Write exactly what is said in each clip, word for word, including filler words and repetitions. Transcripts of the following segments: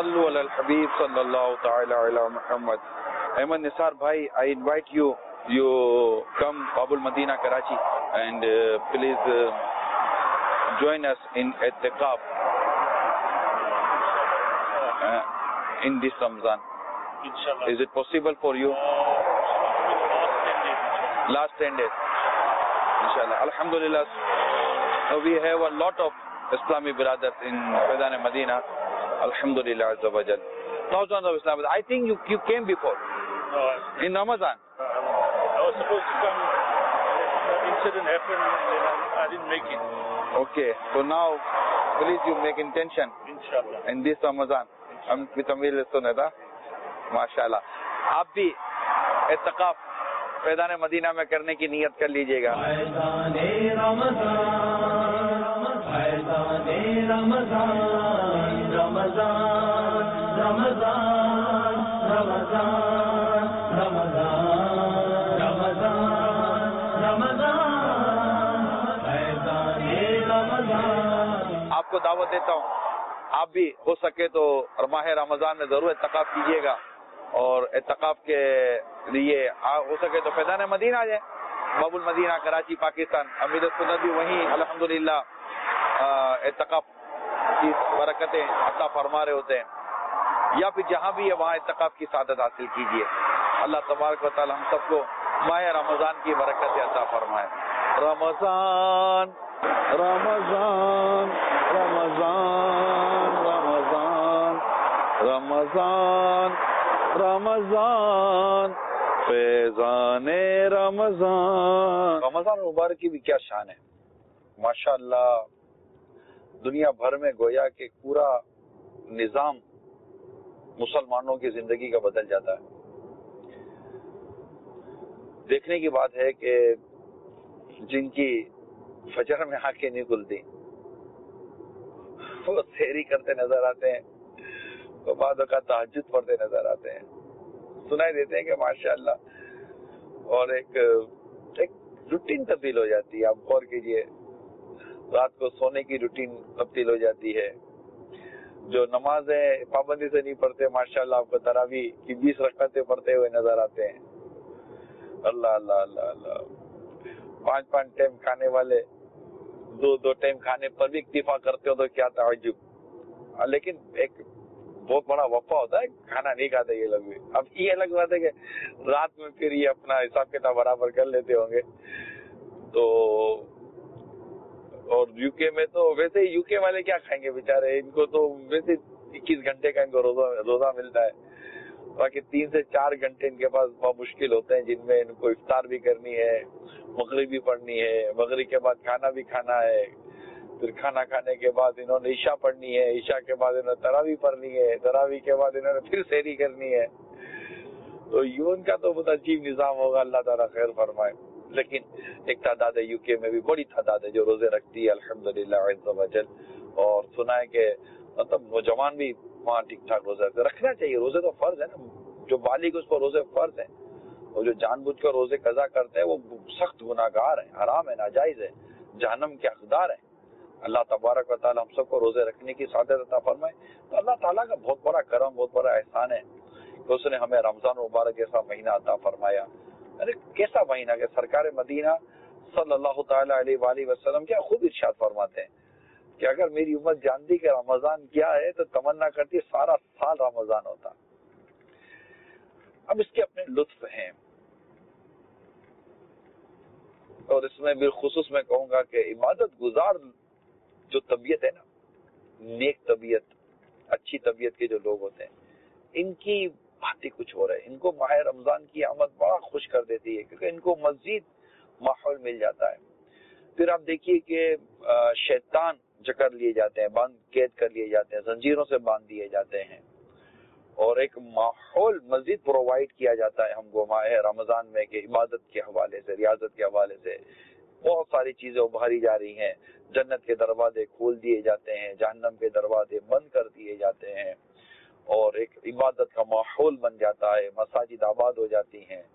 صلو علی الحبیب صلی اللہ تعالی علی محمد. احمد نثار بھائی, I invite you, you come Babul Madina Karachi and uh, please uh, join us in I'tikaf uh, in this Ramadan. Inshallah. Is it possible for you? Last ten days. Inshallah. Alhamdulillah. So we have a lot of Islamic brothers in Faidan Madina. Alhamdulillah Azza wa Jal. Thousands of Islamic. I think you you came before. No, in Ramadan. Uh, I was supposed to come. That incident happened and then I, I didn't make it. Okay. So now, please you make intention. Inshallah. In this Ramadan. I'm with Amir Sunada. MashaAllah. آپ بھی اعتکاف فیضان مدینہ میں کرنے کی نیت کر لیجئے گا. فیضان رمضان فیضان رمضان رمضان رمضان رمضان رمضان رمضان رمضان فیضان رمضان. آپ کو دعوت دیتا ہوں, آپ بھی ہو سکے تو ماہ رمضان میں ضرور اعتکاف کیجیے گا, اور اعتکاف کے لیے ہو سکے تو فیضان مدینہ آ جائیں, باب المدینہ کراچی پاکستان. امیر سنت بھی وہیں الحمدللہ اعتکاف کی برکتیں عطا فرما رہے ہوتے ہیں, یا پھر جہاں بھی ہے وہاں اعتکاف کی سعادت حاصل کیجیے. اللہ تبارک و تعالی ہم سب کو ماہ رمضان کی برکتیں عطا فرمائے. رمضان رمضان رمضان رمضان رمضان رمضان فیضان رمضان. رمضان مبارک کی بھی کیا شان ہے ماشاءاللہ. دنیا بھر میں گویا کہ پورا نظام مسلمانوں کی زندگی کا بدل جاتا ہے. دیکھنے کی بات ہے کہ جن کی فجر میں آنکھیں نہیں کھلتی وہ سحری کرتے نظر آتے ہیں, تو بعد اوقات تہجد پڑھتے نظر آتے ہیں, سنائی دیتے ہیں کہ ماشاءاللہ. اور ایک ایک روٹین تبدیل ہو جاتی ہے. آپ غور کیجئے, رات کو سونے کی روٹین تبدیل ہو جاتی ہے. جو نمازیں پابندی سے نہیں پڑھتے ماشاءاللہ آپ کو تراویح کی بیس رکعتیں پڑھتے ہوئے نظر آتے ہیں. اللہ اللہ اللہ اللہ. پانچ پانچ ٹائم کھانے والے دو دو ٹائم کھانے پر بھی اکتفا کرتے ہو تو کیا تعجب. لیکن ایک بہت بڑا وفا ہوتا ہے, کھانا نہیں کھاتے یہ لوگ بھی. اب یہ الگ بات ہے کہ رات میں پھر یہ اپنا حساب کتاب برابر کر لیتے ہوں گے. تو اور یو کے میں تو ویسے ہی یو کے والے کیا کھائیں گے بیچارے, ان کو تو ویسے اکیس گھنٹے کا ان کو روزہ روزہ ملتا ہے. باقی تین سے چار گھنٹے ان کے پاس بہت مشکل ہوتے ہیں, جن میں ان کو افطار بھی کرنی ہے, مغرب بھی پڑھنی ہے, مغرب کے بعد کھانا بھی کھانا ہے, پھر کھانا کھانے کے بعد انہوں نے عشاء پڑھنی ہے, عشاء کے بعد انہوں نے تراویح پڑھنی ہے, تراویح کے بعد انہوں نے پھر سحری کرنی ہے. تو یوں ان کا تو بہت عجیب نظام ہوگا, اللہ تعالیٰ خیر فرمائے. لیکن ایک تعداد ہے یو کے میں بھی, بڑی تعداد ہے جو روزے رکھتی ہے الحمدللہ عز و جل. اور سنا ہے کہ مطلب نوجوان بھی وہاں ٹھیک ٹھاک روزے رکھتے. رکھنا چاہیے, روزے تو فرض ہے نا. جو بالغ اس کو روزے فرض ہیں, اور جو جان بوجھ کر روزے قضا کرتے ہیں وہ سخت گناہگار ہیں, حرام ہے, ناجائز ہے, جہنم کے حقدار ہیں. اللہ تبارک و تعالی ہم سب کو روزے رکھنے کی سعادت عطا فرمائے. تو اللہ تعالیٰ کا بہت بڑا کرم, بہت بڑا احسان ہے کہ اس نے ہمیں رمضان مبارک جیسا مہینہ عطا فرمایا. ارے کیسا مہینہ کہ سرکار مدینہ صلی اللہ تعالی علیہ وآلہ وسلم کیا خود ارشاد فرماتے ہیں کہ اگر میری امت جانتی کہ رمضان کیا ہے تو تمنا کرتی سارا سال رمضان ہوتا. اب اس کے اپنے لطف ہیں, اور اس میں بالخصوص میں کہوں گا کہ عبادت گزار جو طبیعت ہے نا, نیک طبیعت, اچھی طبیعت کے جو لوگ ہوتے ہیں, ان کی باتیں کچھ ہو رہے ہیں. ان کو ماہ رمضان کی آمد بڑا خوش کر دیتی ہے, کیونکہ ان کو مزید ماحول مل جاتا ہے. پھر آپ دیکھیے کہ شیطان جکڑ لیے جاتے ہیں, باندھ قید کر لیے جاتے ہیں, زنجیروں سے باندھ دیے جاتے ہیں, اور ایک ماحول مزید پرووائڈ کیا جاتا ہے ہم کو ماہ رمضان میں کہ عبادت کے حوالے سے, ریاضت کے حوالے سے بہت ساری چیزیں ابھاری جا رہی ہیں. جنت کے دروازے کھول دیے جاتے ہیں, جہنم کے دروازے بند کر دیے جاتے ہیں, اور ایک عبادت کا ماحول بن جاتا ہے. مساجد آباد ہو جاتی ہیں,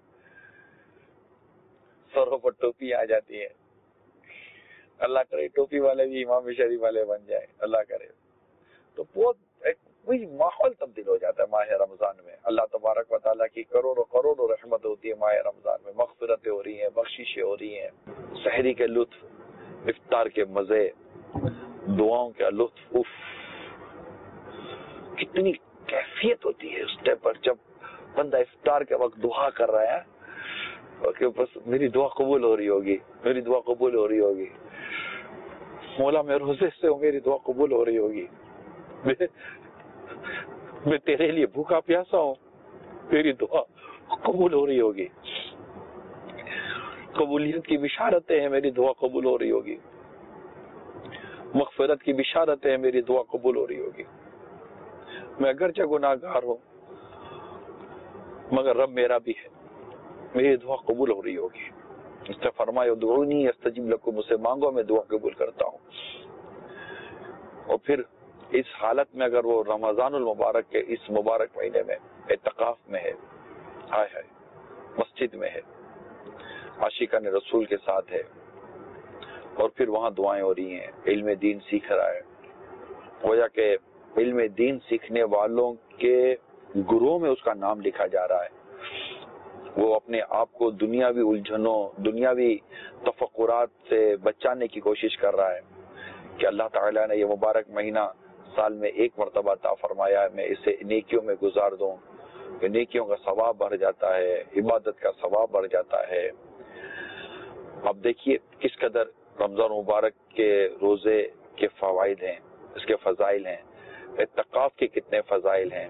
سروں پر ٹوپی آ جاتی ہے. اللہ کرے ٹوپی والے بھی امام شریف والے بن جائے, اللہ کرے. تو بہت ایک وہی ماحول تبدیل ہو جاتا ہے ماہ رمضان میں. اللہ تبارک و تعالیٰ کی کروڑوں کروڑوں رحمت ہوتی ہے ماہ رمضان میں. مغفرتیں ہو رہی ہیں, بخششیں ہو رہی ہیں, سحری کے لطف, افطار کے مزے, دعاؤں کا لطف. اف کتنی کیفیت ہوتی ہے اس ٹائم پر جب بندہ افطار کے وقت دعا کر رہا ہے کہ بس میری دعا قبول ہو رہی ہوگی, میری دعا قبول ہو رہی ہوگی, مولا میں روزے سے ہوں, میری دعا قبول ہو رہی ہوگی, میں تیرے لیے بھوکا پیاسا ہوں, تیری دعا قبول ہو رہی ہوگی. قبولیت کی بشارتیں ہیں, میری دعا قبول ہو رہی ہوگی. مغفرت کی بشارتیں ہیں, میری دعا قبول ہو رہی ہوگی. میں اگرچہ گناہگار ہوں مگر رب میرا بھی ہے, میری دعا قبول ہو رہی ہوگی. اس نے فرمایا ادعونی استجب لکم, مجھ سے مانگو میں دعا قبول کرتا ہوں. اور پھر اس حالت میں اگر وہ رمضان المبارک کے اس مبارک مہینے میں اعتکاف میں ہے, ہائے ہائے مسجد میں ہے, عاشقان رسول کے ساتھ ہے, اور پھر وہاں دعائیں ہو رہی ہیں, علم دین سیکھ رہا ہے, گویا کہ علم دین سیکھنے والوں کے گروہ میں اس کا نام لکھا جا رہا ہے. وہ اپنے آپ کو دنیاوی الجھنوں, دنیاوی تفکرات سے بچانے کی کوشش کر رہا ہے کہ اللہ تعالیٰ نے یہ مبارک مہینہ سال میں ایک مرتبہ عطا فرمایا ہے, میں اسے نیکیوں میں گزار دوں, کہ نیکیوں کا ثواب بڑھ جاتا ہے, عبادت کا ثواب بڑھ جاتا ہے. اب دیکھیے کس قدر رمضان مبارک کے روزے کے فوائد ہیں, اس کے فضائل ہیں, اعتکاف کے کتنے فضائل ہیں,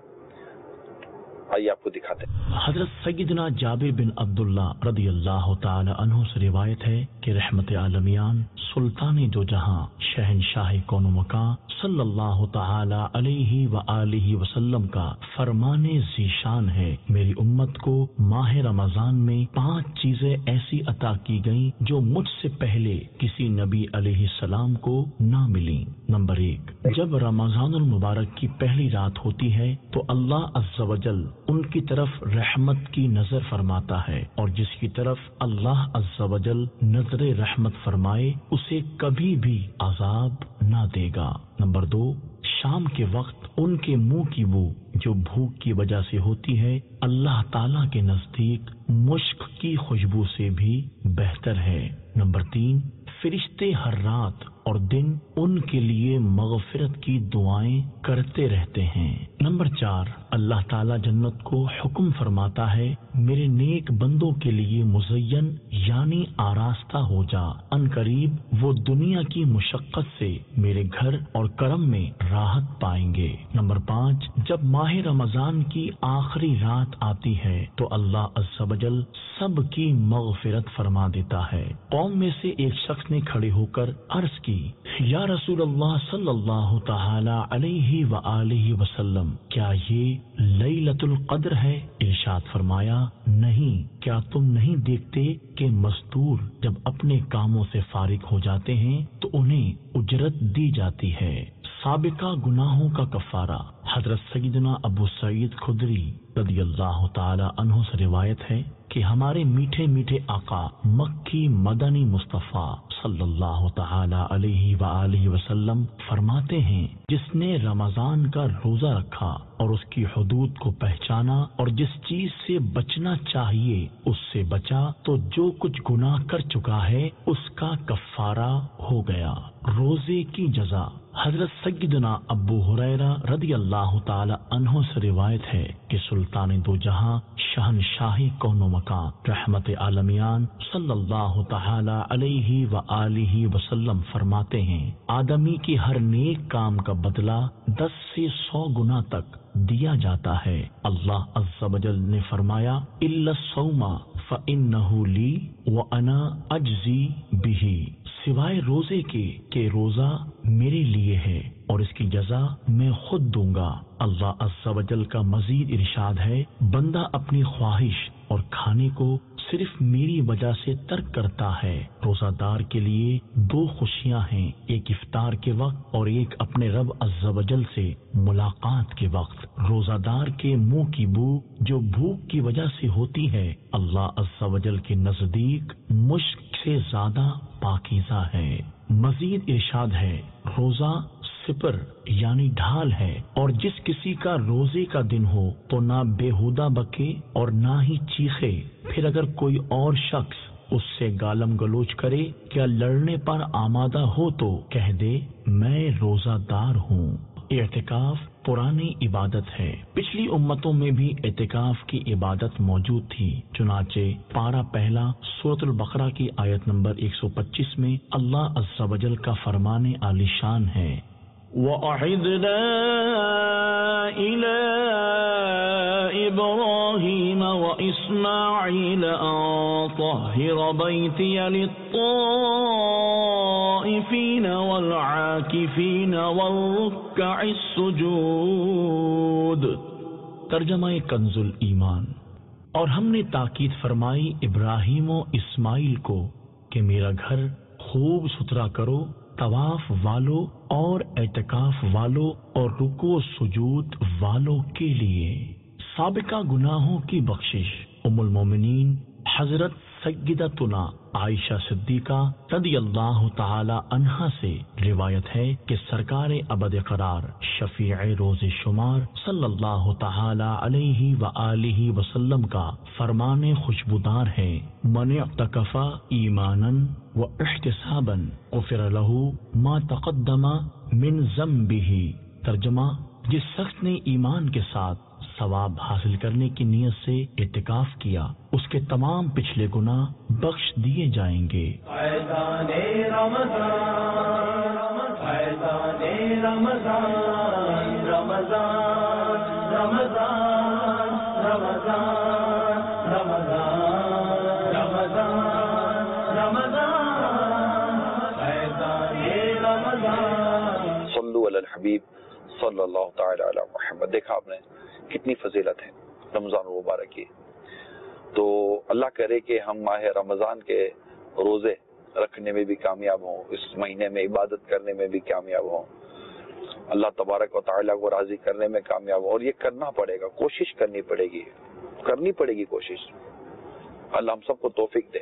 آئیے آپ کو دکھاتے ہیں. حضرت سیدنا جابر بن عبداللہ رضی اللہ تعالی عنہ سے روایت ہے کہ رحمت عالمیان سلطان دو جہاں شہنشاہ کون و مکان صلی اللہ تعالی علیہ وآلہ وسلم کا فرمان ذیشان ہے, میری امت کو ماہ رمضان میں پانچ چیزیں ایسی عطا کی گئیں جو مجھ سے پہلے کسی نبی علیہ السلام کو نہ ملی. نمبر ایک, جب رمضان المبارک کی پہلی رات ہوتی ہے تو اللہ عز و جل ان کی طرف رحمت کی نظر فرماتا ہے, اور جس کی طرف اللہ عز و جل نظر رحمت فرمائے اسے کبھی بھی عذاب نہ دے گا. نمبر دو, شام کے وقت ان کے منہ کی بو جو بھوک کی وجہ سے ہوتی ہے اللہ تعالیٰ کے نزدیک مشک کی خوشبو سے بھی بہتر ہے. نمبر تین, فرشتے ہر رات اور دن ان کے لیے مغفرت کی دعائیں کرتے رہتے ہیں. نمبر چار, اللہ تعالیٰ جنت کو حکم فرماتا ہے میرے نیک بندوں کے لیے مزین یعنی آراستہ ہو جا, ان قریب وہ دنیا کی مشقت سے میرے گھر اور کرم میں راحت پائیں گے. نمبر پانچ, جب ماہ رمضان کی آخری رات آتی ہے تو اللہ عز و جل سب کی مغفرت فرما دیتا ہے. قوم میں سے ایک شخص نے کھڑے ہو کر عرض کی, یا رسول اللہ صلی اللہ تعالی علیہ وآلہ وسلم, کیا یہ لیلۃ القدر ہے؟ ارشاد فرمایا, نہیں, کیا تم نہیں دیکھتے کہ مزدور جب اپنے کاموں سے فارغ ہو جاتے ہیں تو انہیں اجرت دی جاتی ہے. سابقہ گناہوں کا کفارہ. حضرت سیدنا ابو سعید خدری رضی اللہ تعالی عنہ سے روایت ہے کہ ہمارے میٹھے میٹھے آقا مکی مدنی مصطفیٰ صلی اللہ تعالی علیہ وآلہ وسلم فرماتے ہیں, جس نے رمضان کا روزہ رکھا اور اس کی حدود کو پہچانا اور جس چیز سے بچنا چاہیے اس سے بچا تو جو کچھ گناہ کر چکا ہے اس کا کفارہ ہو گیا. روزے کی جزا. حضرت سیدنا ابو ہریرہ رضی اللہ تعالی عنہ سے روایت ہے کہ سلطان دو جہاں شہنشاہی کون و مکان رحمت عالمیان صلی اللہ تعالی علیہ وآلہ وسلم فرماتے ہیں, آدمی کے ہر نیک کام کا بدلہ دس سے سو گنا تک دیا جاتا ہے. اللہ عز و جل نے فرمایا, الا الصوم فانہ لی وانا اجزی بہ, سوائے روزے کے کہ روزہ میرے لیے ہے اور اس کی جزا میں خود دوں گا. اللہ عز و جل کا مزید ارشاد ہے, بندہ اپنی خواہش اور کھانے کو صرف میری وجہ سے ترک کرتا ہے. روزہ دار کے لیے دو خوشیاں ہیں, ایک افطار کے وقت اور ایک اپنے رب عز و جل سے ملاقات کے وقت. روزہ دار کے منہ کی بو جو بھوک کی وجہ سے ہوتی ہے اللہ عز و جل کے نزدیک مشک سے زیادہ پاکیزہ ہے. مزید ارشاد ہے, روزہ سپر یعنی ڈھال ہے، اور جس کسی کا روزے کا دن ہو تو نہ بےہودہ بکے اور نہ ہی چیخے۔ پھر اگر کوئی اور شخص اس سے گالم گلوچ کرے کیا لڑنے پر آمادہ ہو تو کہہ دے میں روزہ دار ہوں۔ اعتکاف پرانی عبادت ہے، پچھلی امتوں میں بھی اعتکاف کی عبادت موجود تھی، چنانچہ پارہ پہلا سورۃ البقرہ کی آیت نمبر ایک سو پچیس میں اللہ عز و جل کا فرمان عالی شان ہے، وَأَعِدْنَا إِلَىٰ إِبْرَاهِيمَ وَإِسْمَاعِيلَ أَن طَهِّرَ بَيْتِيَ لِلطَّائِفِينَ وَالْعَاكِفِينَ وَالرُّكَّعِ السُّجُودِ۔ ترجمہ کنز الایمان۔ اور ہم نے تاکید فرمائی ابراہیم و اسماعیل کو کہ میرا گھر خوب ستھرا کرو طواف والوں اور اعتکاف والوں اور رکوع و سجود والوں کے لیے۔ سابقہ گناہوں کی بخشش۔ ام المومنین حضرت سیدتنا عائشہ صدیقہ رضی اللہ تعالی عنہا سے روایت ہے کہ سرکار ابد قرار شفیع روز شمار صلی اللہ تعالی علیہ وآلہ وسلم کا فرمان خوشبودار ہے، من اعتکف ایمانا و احتسابا غفر له ما تقدم من ذنبہ۔ ترجمہ، جس شخص نے ایمان کے ساتھ ثواب حاصل کرنے کی نیت سے اعتکاف کیا اس کے تمام پچھلے گناہ بخش دیے جائیں گے۔ فیضان رمضان فیضان رمضان رمضان رمضان رمضان رمضان رمضان رمضان فیضان رمضان۔ صلو علی الحبیب صلی اللہ تعالی علی محمد۔ دیکھا آپ نے کتنی فضیلت ہے رمضان المبارک کی۔ تو اللہ کرے کہ ہم ماہ رمضان کے روزے رکھنے میں بھی کامیاب ہوں، اس مہینے میں عبادت کرنے میں بھی کامیاب ہوں، اللہ تبارک و تعالیٰ کو راضی کرنے میں کامیاب ہوں۔ اور یہ کرنا پڑے گا، کوشش کرنی پڑے گی، کرنی پڑے گی کوشش۔ اللہ ہم سب کو توفیق دے،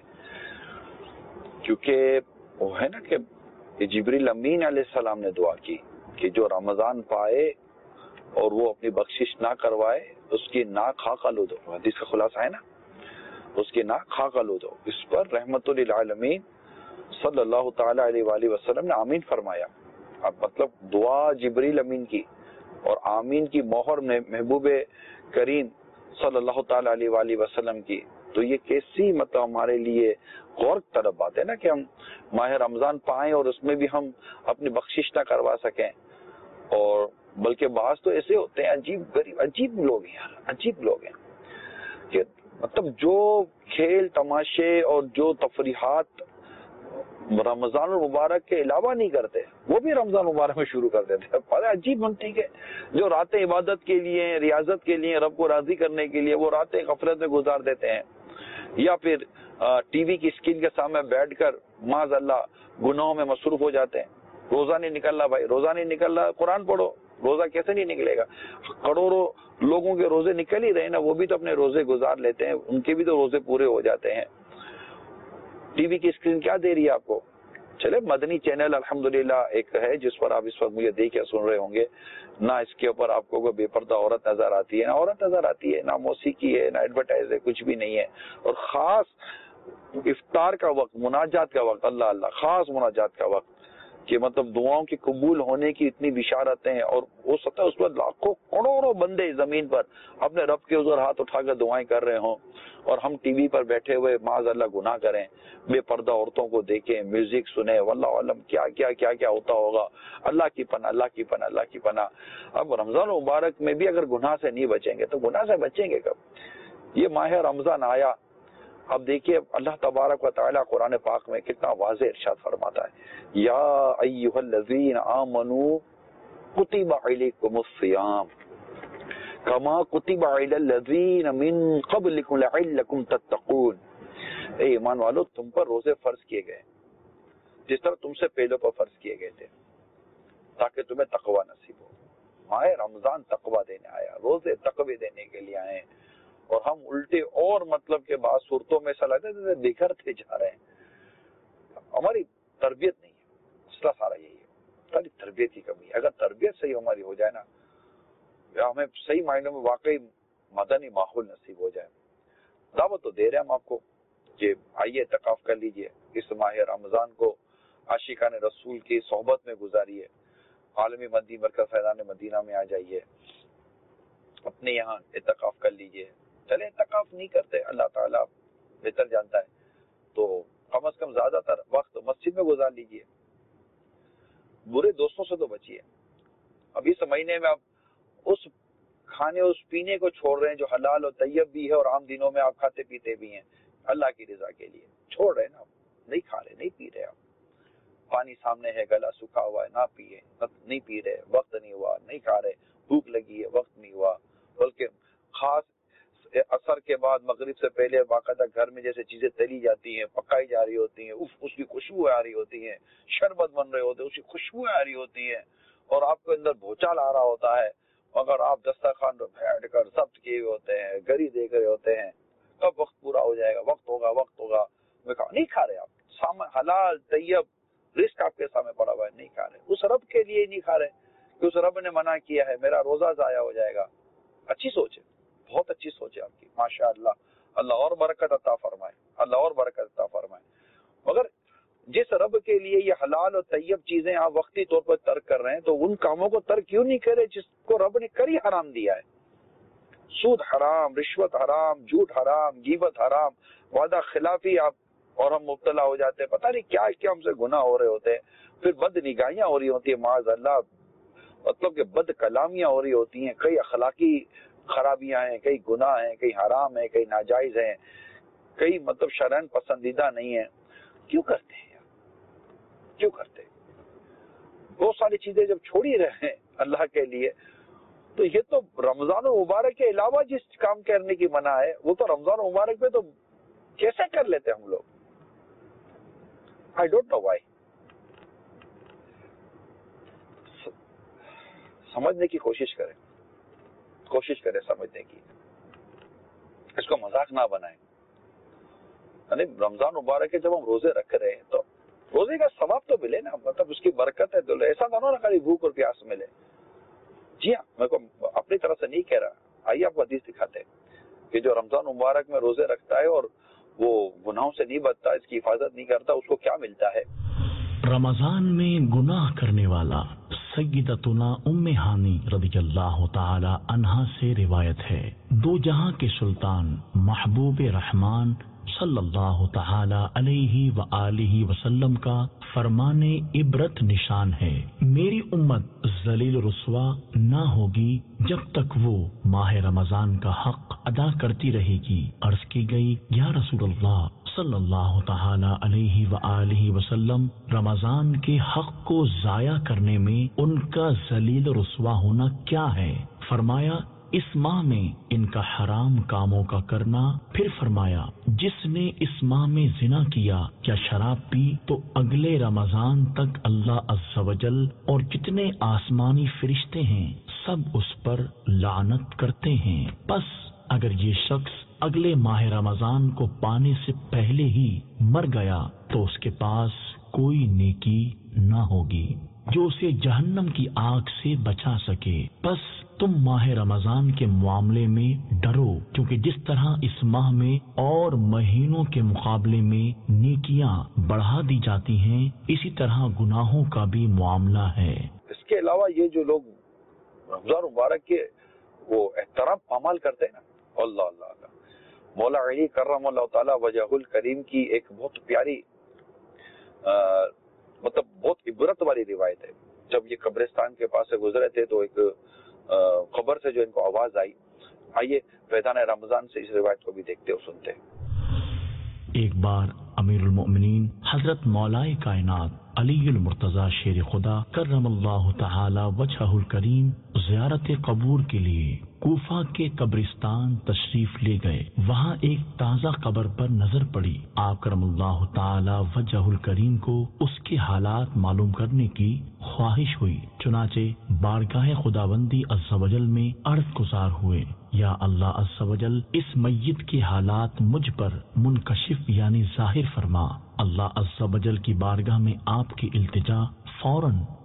کیونکہ وہ ہے نا کہ جبریل امین علیہ السلام نے دعا کی کہ جو رمضان پائے اور وہ اپنی بخشش نہ کروائے اس کی ناک خاک آلود ہو۔ حدیث کا خلاصہ ہے نا، اس کی ناک خاک آلود ہو۔ اس پر رحمت للعالمین صلی اللہ تعالی علیہ وآلہ وسلم نے آمین فرمایا۔ اب مطلب دعا جبریل امین کی اور آمین کی مہر میں محبوب کریم صلی اللہ تعالی علیہ وآلہ وسلم کی، تو یہ کیسی مطلب ہمارے لیے غور طلب بات ہے نا کہ ہم ماہ رمضان پائیں اور اس میں بھی ہم اپنی بخشش نہ کروا سکیں۔ اور بلکہ بعض تو ایسے ہوتے ہیں عجیب غریب عجیب لوگ ہیں یار، عجیب لوگ ہیں کہ مطلب جو کھیل تماشے اور جو تفریحات رمضان المبارک کے علاوہ نہیں کرتے وہ بھی رمضان مبارک میں شروع کر دیتے ہیں۔ بڑا عجیب منطق ہے، جو راتیں عبادت کے لیے ریاضت کے لیے رب کو راضی کرنے کے لیے وہ راتیں غفلت میں گزار دیتے ہیں، یا پھر ٹی وی کی اسکرین کے سامنے بیٹھ کر معاذ اللہ گناہوں میں مصروف ہو جاتے ہیں۔ روزہ نہیں نکل رہا بھائی، روزہ نہیں نکل رہا، قرآن پڑھو، روزہ کیسے نہیں نکلے گا؟ کروڑوں لوگوں کے روزے نکل ہی رہے نا، وہ بھی تو اپنے روزے گزار لیتے ہیں، ان کے بھی تو روزے پورے ہو جاتے ہیں۔ ٹی وی کی اسکرین کیا دے رہی ہے آپ کو؟ چلے مدنی چینل الحمدللہ ایک ہے جس پر آپ اس وقت مجھے دیکھ کے سن رہے ہوں گے، نہ اس کے اوپر آپ کو کوئی بے پردہ عورت نظر آتی ہے، نہ عورت نظر آتی ہے، نہ موسیقی ہے، نہ ایڈورٹائز ہے، کچھ بھی نہیں ہے۔ اور خاص افطار کا وقت، مناجات کا وقت، اللہ اللہ خاص مناجات کا وقت کہ مطلب دعاؤں کے قبول ہونے کی اتنی بشارتیں ہیں، اور ہو سکتا ہے اس پر لاکھوں کروڑوں بندے زمین پر اپنے رب کے حضور ہاتھ اٹھا کر دعائیں کر رہے ہوں، اور ہم ٹی وی پر بیٹھے ہوئے معاذ اللہ گناہ کریں، بے پردہ عورتوں کو دیکھیں، میوزک سنیں، واللہ علم کیا کیا کیا کیا ہوتا ہوگا۔ اللہ کی پناہ، اللہ کی پناہ، اللہ کی پناہ۔ اب رمضان مبارک میں بھی اگر گناہ سے نہیں بچیں گے تو گناہ سے بچیں گے کب؟ یہ ماہ رمضان آیا، اب دیکھیے اللہ تبارک و تعالیٰ قرآن پاک میں کتنا واضح ارشاد فرماتا ہے، یا ایھا الذین آمنوا کتب علیکم الصیام کما کتب علی الذین من قبلکم لعلکم تتقون۔ اے ایمان والو، تم پر روزے فرض کیے گئے جس طرح تم سے پہلے پر فرض کیے گئے تھے تاکہ تمہیں تقوی نصیب ہو۔ ماہ رمضان تقوی دینے آیا، روزے تقوی دینے کے لیے آئے، اور ہم الٹے اور مطلب کہ بعض صورتوں میں ایسا لگتا ہے بکھرتے جا رہے ہیں۔ ہماری تربیت نہیں ہے، مسئلہ سارا یہی ہے، ساری تربیت کی کمی ہے. اگر تربیت صحیح ہماری ہو جائے نا, یا ہمیں صحیح معنوں میں واقعی مدنی ماحول نصیب ہو جائے. دعوت تو دے رہے ہیں ہم آپ کو کہ آئیے اعتکاف کر لیجئے, اس ماہ رمضان کو عاشقان رسول کی صحبت میں گزاریے, عالمی مدنی مرکز فیضان مدینہ میں آ جائیے, اپنے یہاں اعتکاف کر لیجئے. چلے اعتکاف نہیں کرتے, اللہ تعالیٰ بہتر جانتا ہے, تو کم از کم زیادہ تر وقت مسجد میں گزار لیجئے. برے دوستوں سے تو بچیے. اب اس مہینے میں آپ اس کھانے اس پینے کو چھوڑ رہے ہیں جو حلال اور طیب بھی ہے, اور عام دنوں میں آپ کھاتے پیتے بھی ہیں اللہ کی رضا کے لیے. چھوڑ رہے ہیں نا, آپ نہیں کھا رہے, نہیں پی رہے. آپ پانی سامنے ہے, گلا سکھا ہوا ہے, نہ پیے, نہیں پی رہے, وقت نہیں ہوا, نہیں کھا رہے, بھوک لگی ہے, وقت نہیں ہوا, بلکہ خاص اثر کے بعد مغرب سے پہلے باقاعدہ گھر میں جیسے چیزیں تلی جاتی ہیں, پکائی جا رہی ہوتی ہیں, اف اس کی خوشبو آ رہی ہوتی ہیں, شربت بن رہے ہوتے ہیں, اس کی خوشبو آ رہی ہوتی ہیں, اور آپ کے اندر بھوچال آ رہا ہوتا ہے, مگر آپ دسترخوان پر بیٹھ کر ضبط کیے ہوتے ہیں, گھڑی دیکھ رہے ہوتے ہیں, کب وقت پورا ہو جائے گا, وقت ہوگا وقت ہوگا. نہیں کھا رہے آپ, سامنے حلال طیب رزق آپ کے سامنے پڑا ہوا ہے, نہیں کھا رہے. اس رب کے لیے نہیں کھا رہے کہ اس رب نے منع کیا ہے, میرا روزہ ضائع ہو جائے گا. اچھی سوچ ہے, بہت اچھی سوچ ہے آپ کی, ماشاء اللہ. اللہ اور برکت عطا فرمائے, اللہ اور برکت عطا فرمائے. مگر جس رب کے لیے یہ حلال اور طیب چیزیں آپ وقتی طور پر ترک کر رہے ہیں, تو ان کاموں کو ترک کیوں نہیں کرے جس کو رب نے کر ہی حرام دیا ہے. سود حرام, رشوت حرام, جھوٹ حرام, غیبت حرام, وعدہ خلافی آپ اور ہم مبتلا ہو جاتے ہیں, پتہ نہیں کیا کیا ہم سے گناہ ہو رہے ہوتے ہیں. پھر بد نگاہیاں ہو رہی ہوتی ہیں معاذ اللہ, مطلب کہ بد کلامیاں ہو رہی ہوتی ہیں, کئی اخلاقی خرابیاں ہیں, کئی گناہ ہیں, کئی حرام ہیں, کئی ناجائز ہیں, کئی مطلب شرعن پسندیدہ نہیں ہیں. کیوں کرتے ہیں, کیوں کرتے ہیں؟ بہت ساری چیزیں جب چھوڑ ہی رہے ہیں اللہ کے لیے, تو یہ تو رمضان مبارک کے علاوہ جس کام کرنے کی منع ہے, وہ تو رمضان مبارک میں تو کیسے کر لیتے ہم لوگ. I don't know why. سمجھنے کی کوشش کریں, کوشش کریں سمجھنے کی, اس کو مذاق نہ بنائیں. یعنی رمضان مبارک کے جب ہم روزے رکھ رہے ہیں تو روزے کا ثواب تو ملے نا, مطلب اس کی برکت ہے, تو ایسا نہ ہو نا خالی بھوک اور پیاس ملے. جی ہاں, میں کو اپنی طرف سے نہیں کہہ رہا, آئیے آپ کو حدیث دکھاتے ہیں کہ جو رمضان مبارک میں روزے رکھتا ہے اور وہ گناہوں سے نہیں بچتا, اس کی حفاظت نہیں کرتا, اس کو کیا ملتا ہے. رمضان میں گناہ کرنے والا سیدتنا ام ہانی رضی اللہ تعالی عنہا سے روایت ہے, دو جہاں کے سلطان محبوب رحمان صلی اللہ تعالی علیہ وآلہ وسلم کا فرمان عبرت نشان ہے, میری امت ذلیل رسوا نہ ہوگی جب تک وہ ماہ رمضان کا حق ادا کرتی رہے گی. عرض کی گئی, یا رسول اللہ صلی اللہ تعالی علیہ وآلہ وسلم, رمضان کے حق کو ضائع کرنے میں ان کا ذلیل رسوا ہونا کیا ہے؟ فرمایا, اس ماہ میں ان کا حرام کاموں کا کرنا. پھر فرمایا, جس نے اس ماہ میں زنا کیا یا شراب پی تو اگلے رمضان تک اللہ عز و جل اور جتنے آسمانی فرشتے ہیں سب اس پر لعنت کرتے ہیں. بس اگر یہ شخص اگلے ماہ رمضان کو پانے سے پہلے ہی مر گیا تو اس کے پاس کوئی نیکی نہ ہوگی جو اسے جہنم کی آگ سے بچا سکے. بس تم ماہ رمضان کے معاملے میں ڈرو, کیونکہ جس طرح اس ماہ میں اور مہینوں کے مقابلے میں نیکیاں بڑھا دی جاتی ہیں, اسی طرح گناہوں کا بھی معاملہ ہے. اس کے علاوہ یہ جو لوگ رمضان مبارک کے وہ احترام پامال کرتے ہیں نا, اللہ اللہ اللہ, مولا علی کرم اللہ تعالی وجہ الکریم کی ایک بہت پیاری آ, مطلب بہت عبرت والی روایت ہے. جب یہ قبرستان کے پاس سے گزرے تھے تو ایک قبر سے جو ان کو آواز آئی, آئیے فیضان رمضان سے اس روایت کو بھی دیکھتے اور سنتے ہیں. ایک بار امیر المؤمنین حضرت مولائے کائنات علی المرتضی شیر خدا کرم اللہ تعالی وجہہ الکریم زیارت قبور کے لیے کوفہ کے قبرستان تشریف لے گئے. وہاں ایک تازہ قبر پر نظر پڑی. آپ کرم اللہ تعالی وجہہ الکریم کو اس کے حالات معلوم کرنے کی خواہش ہوئی. چنانچہ بارگاہ خداوندی عز و جل میں عرض گزار ہوئے, یا اللہ عز و جل اس میت کے حالات مجھ پر منکشف یعنی ظاہر فرما. اللہ عز و جل کی بارگاہ میں آپ کی التجا فوراً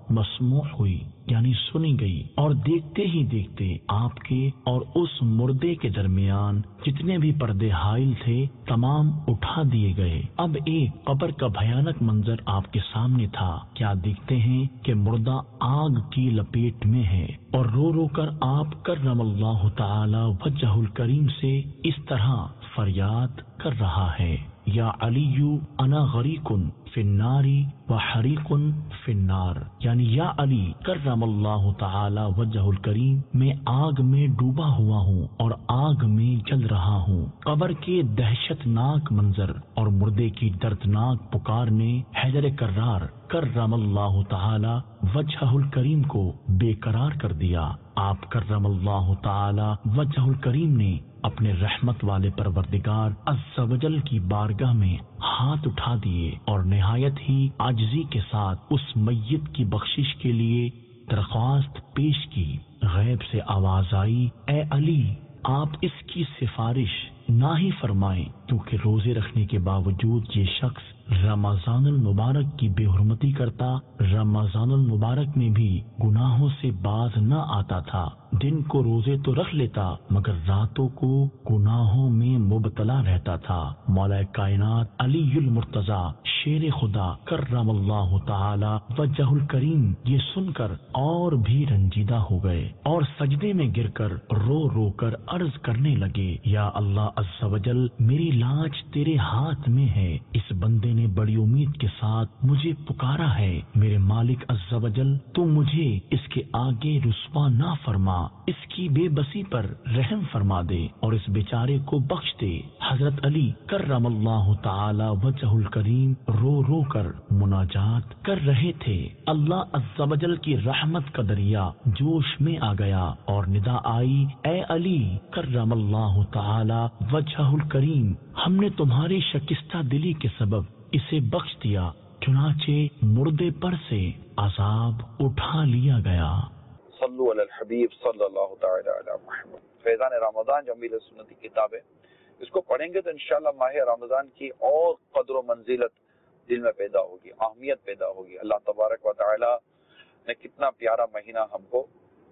مسموع ہوئی یعنی سنی گئی، اور دیکھتے ہی دیکھتے آپ کے اور اس مردے کے درمیان جتنے بھی پردے حائل تھے تمام اٹھا دیے گئے۔ اب ایک قبر کا بھیانک منظر آپ کے سامنے تھا۔ کیا دیکھتے ہیں کہ مردہ آگ کی لپیٹ میں ہے اور رو رو کر آپ کرم اللہ تعالی وجہ الکریم سے اس طرح فریاد کر رہا ہے، یا علی انا غریق فی النار و حریق فی النار، یعنی یا علی کرم اللہ تعالی وجہ الکریم، میں آگ میں ڈوبا ہوا ہوں اور آگ میں جل رہا ہوں۔ قبر کے دہشت ناک منظر اور مردے کی دردناک پکار نے حیدر کرار کرم اللہ تعالی وجہ الکریم کو بے قرار کر دیا۔ آپ کرم اللہ تعالی وجہ الکریم نے اپنے رحمت والے پروردگار عز و جل کی بارگاہ میں ہاتھ اٹھا دیے اور نہایت ہی عاجزی کے ساتھ اس میت کی بخشش کے لیے درخواست پیش کی۔ غیب سے آواز آئی، اے علی آپ اس کی سفارش نہ ہی فرمائیں، کیونکہ روزے رکھنے کے باوجود یہ شخص رمضان المبارک کی بے حرمتی کرتا، رمضان المبارک میں بھی گناہوں سے باز نہ آتا تھا۔ دن کو روزے تو رکھ لیتا مگر راتوں کو گناہوں میں مبتلا رہتا تھا۔ مولا کائنات علی المرتضی شیر خدا کرم اللہ تعالی وجہ الکریم یہ سن کر اور بھی رنجیدہ ہو گئے اور سجدے میں گر کر رو رو کر عرض کرنے لگے، یا اللہ عز و جل میری لاج تیرے ہاتھ میں ہے، اس بندے نے بڑی امید کے ساتھ مجھے پکارا ہے، میرے مالک عز و جل تو مجھے اس کے آگے رسوا نہ فرما، اس کی بے بسی پر رحم فرما دے اور اس بیچارے کو بخش دے۔ حضرت علی کرم اللہ تعالی وجہ الکریم رو رو کر مناجات کر رہے تھے۔ اللہ عز و جل کی رحمت کا دریا جوش میں آ گیا اور ندا آئی، اے علی کرم اللہ تعالی وجہ الکریم ہم نے تمہاری شکستہ دلی کے سبب اسے بخش دیا، چنانچہ مردے پر سے عذاب اٹھا لیا گیا۔ صلو علی الحبیب صلی اللہ تعالی علی محمد۔ فیضان رمضان جو امیر سنت کی کتاب ہے، اس کو پڑھیں گے تو انشاءاللہ ماہ رمضان کی اور قدر و منزلت دل میں پیدا ہوگی، اہمیت پیدا ہوگی۔ اللہ تبارک و تعالی نے کتنا پیارا مہینہ ہم کو